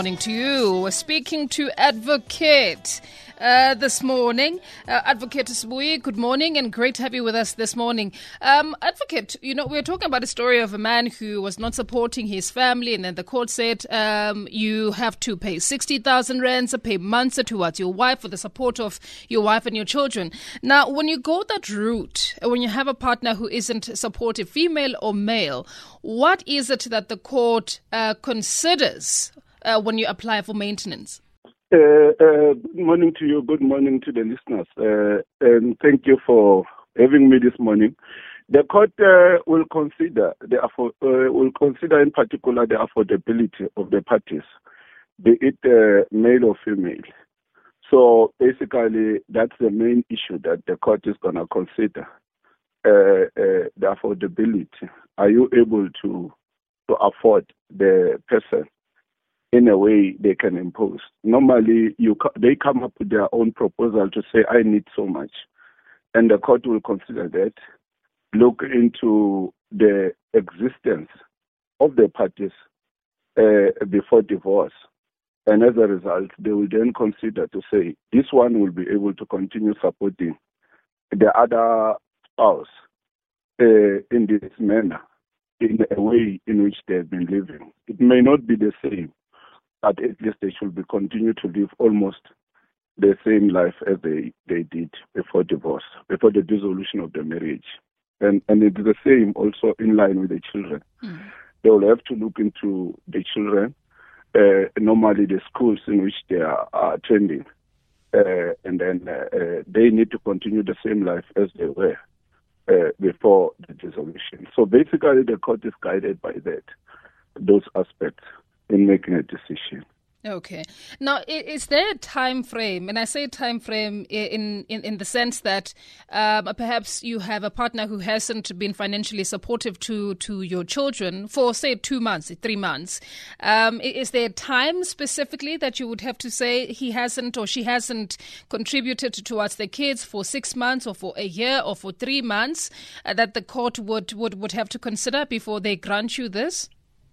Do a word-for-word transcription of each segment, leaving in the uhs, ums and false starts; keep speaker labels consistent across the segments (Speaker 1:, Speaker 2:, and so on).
Speaker 1: Morning to you. We're speaking to Advocate uh, this morning. Uh, Advocate Sibuyi, good morning and great to have you with us this morning. Um, Advocate, you know, we're talking about a story of a man who was not supporting his family, and then the court said um, you have to pay sixty thousand rands, pay months towards your wife for the support of your wife and your children. Now, when you go that route, when you have a partner who isn't supportive, female or male, what is it that the court uh, considers Uh, when you apply for maintenance?
Speaker 2: Uh, uh, good morning to you. Good morning to the listeners. Uh, and thank you for having me this morning. The court uh, will consider the affo- uh, will consider in particular the affordability of the parties, be it uh, male or female. So basically, that's the main issue that the court is going to consider: uh, uh, the affordability. Are you able to to afford the person in a way they can impose? Normally, you they come up with their own proposal to say, I need so much. And the court will consider that, look into the existence of the parties uh, before divorce. And as a result, they will then consider to say, this one will be able to continue supporting the other spouse uh, in this manner, in a way in which they have been living. It may not be the same, but at least they should be continue to live almost the same life as they, they did before divorce, before the dissolution of the marriage. And and it's the same also in line with the children. Mm. They will have to look into the children, uh, normally the schools in which they are, are attending, uh, and then uh, uh, they need to continue the same life as they were uh, before the dissolution. So basically the court is guided by that, those aspects, in making a decision.
Speaker 1: Okay. Now, is there a time frame? And I say time frame in, in, in the sense that um, perhaps you have a partner who hasn't been financially supportive to, to your children for, say, two months, three months. Um, is there a time specifically that you would have to say he hasn't or she hasn't contributed towards the kids for six months or for a year or for three months uh, that the court would, would, would have to consider before they grant you this?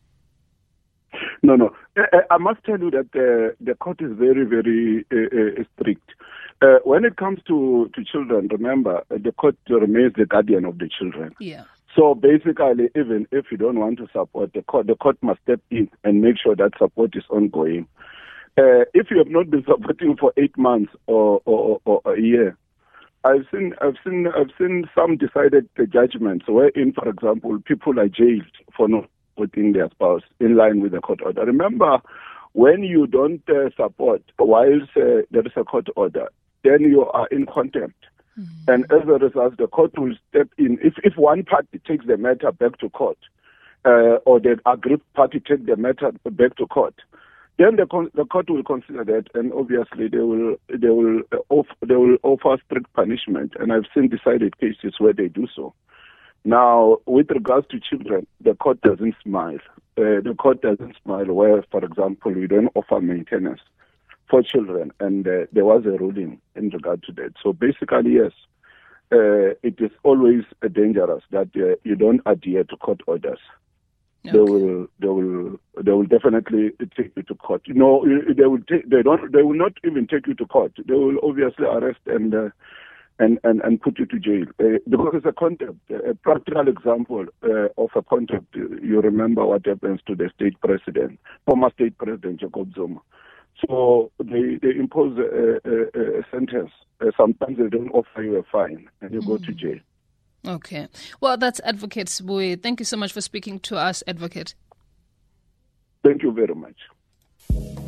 Speaker 2: No, no. I, I must tell you that uh, the court is very, very uh, uh, strict. Uh, when it comes to, to children, remember, uh, the court remains the guardian of the children.
Speaker 1: Yeah.
Speaker 2: So basically, even if you don't want to support, the court, the court must step in and make sure that support is ongoing. Uh, if you have not been supporting for eight months or, or, or, or a year, I've seen, I've seen, I've seen some decided judgments wherein, for example, people are jailed for not putting their spouse in line with the court order. Remember, when you don't uh, support whilst uh, there is a court order, then you are in contempt. Mm-hmm. And as a result, the court will step in. If if one party takes the matter back to court, uh, or the aggrieved party take the matter back to court, then the con- the court will consider that, and obviously they will they will uh, off- they will offer strict punishment. And I've seen decided cases where they do so. Now, with regards to children, the court doesn't smile. Uh, the court doesn't smile where, for example, we don't offer maintenance for children, and uh, there was a ruling in regard to that. So basically, yes, uh, it is always uh, dangerous that uh, you don't adhere to court orders. Okay. They will, they will, they will definitely take you to court. You know, they will take, they don't, they will not even take you to court. They will obviously arrest and. Uh, And, and, and put you to jail. Uh, because it's a contempt. A practical example uh, of a contempt, you remember what happens to the state president, former state president Jacob Zuma. So they, they impose a, a, a sentence. Uh, sometimes they don't offer you a fine and you mm. go to jail.
Speaker 1: Okay. Well, that's Advocate Sibuyi. Thank you so much for speaking to us, Advocate.
Speaker 2: Thank you very much.